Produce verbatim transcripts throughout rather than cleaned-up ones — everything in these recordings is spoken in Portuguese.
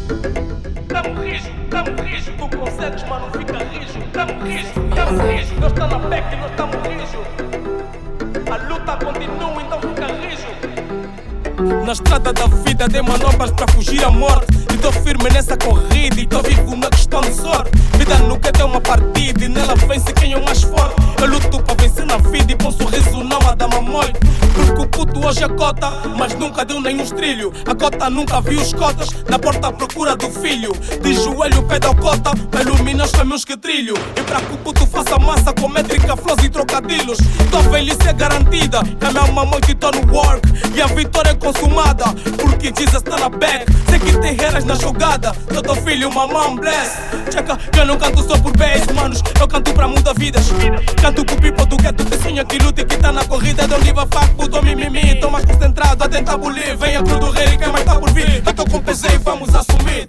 Tamo rijo, tamo rijo. Tu consegues, mano, fica rijo. Tamo rijo, tamo rijo. Nós tá na P E C e nós tamo rijo. A luta continua, então fica rijo. Na estrada da vida dei manobras para fugir à morte. E tô firme nessa corrida e tô vivo na questão de sorte. Vida nunca é uma partida e nela vence quem é o mais forte. Eu luto para vencer na vida e com um sorriso não a dar mamõe. Porque o puto hoje é cota, mas nunca deu nenhum estrilho. A cota nunca viu os cotas, na porta à procura do filho. De joelho pede ao cota, para iluminar os caminhos que trilho. E para que o puto faça massa com métrica, flows e trocadilhos. Tua velhice é garantida, é a minha mamãe que tô no work. E a vitória é consumada, porque Jesus tá na back. Sei que tem reras na jogada, sou teu filho, mamãe bless. Checa, que eu não canto só por base, manos, eu canto para mudar vidas. Canto com o people do gueto que sonha, que luta e que tá na corrida. Don't give a fuck, puto mimimi, tô mais concentrado a tentar bulir. Vem a cruz do rei e quem mais tá por vir. Eu tô com P Z e vamos assumir.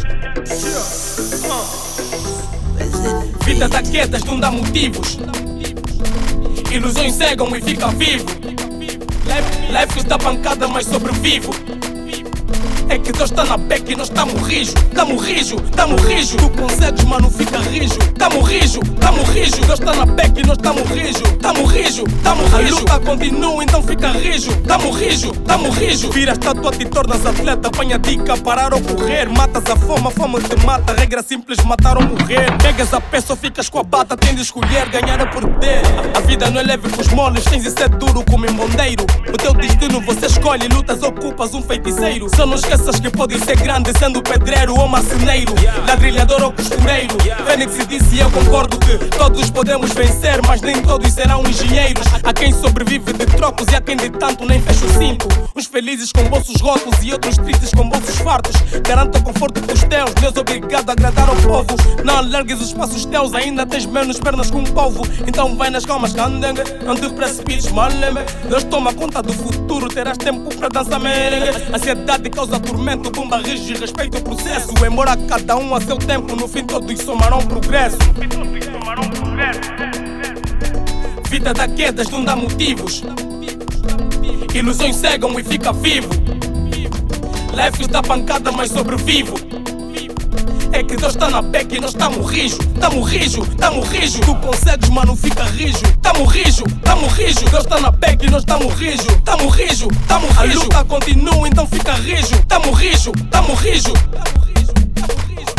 Vida dá quedas, não dá motivos. Ilusões cegam e fica vivo. Life da bancada, mas sobrevivo. É que Deus tá na P E C e nós tamo rijo. Tamo rijo, tamo rijo. Tu consegues, mano, fica rijo. Tamo rijo, tamo rijo. Deus tá na P E C e nós tamo rijo. Tamo rijo, tamo rijo. A luta continua, então fica rijo. Tamo rijo, tamo rijo. Viras estátua, te tornas atleta. Apanha dica, parar ou correr. Matas a fome, a fome te mata. Regra simples, matar ou morrer. Pegas a peça ou ficas com a bata. Tens de escolher, ganhar ou perder. A vida não é leve com os moles. Tens de ser duro como um bondeiro. O teu destino você escolhe. Lutas, ocupas um feiticeiro. Só não esqueças que pode ser grande sendo pedreiro ou marceneiro, ladrilhador ou costureiro. Fênix disse e eu concordo que todos podemos vencer, mas nem todos serão engenheiros. Há quem sobrevive de trocos e há quem de tanto nem fecha o cinto. Uns felizes com bolsos rotos e outros tristes com bolsos fartos. Garanto o conforto dos teus, Deus obrigado a agradar ao povo. Não alargues os passos teus, ainda tens menos pernas que um povo. Então vai nas calmas, candengue, não te precipites, malembe. Deus toma conta do futuro, terás tempo para dançar merengue. Ansiedade causa tormento, bomba rige e respeita o processo. Embora cada um a seu tempo, no fim todos somarão progresso. Vida dá quedas, não dá motivos. Ilusões cegam e fica vivo. Life dá pancada, mas sobrevivo. É que Deus tá na P E C e nós tamo rijo. Tamo rijo, tamo rijo. Tu consegues, mano, fica rijo. Tamo rijo, tamo rijo. Deus tá na P E C e nós tamo rijo. Tamo rijo, tamo rijo. A luta continua, então fica rijo. Tamo rijo, tamo rijo. Tamo rijo, tamo rijo.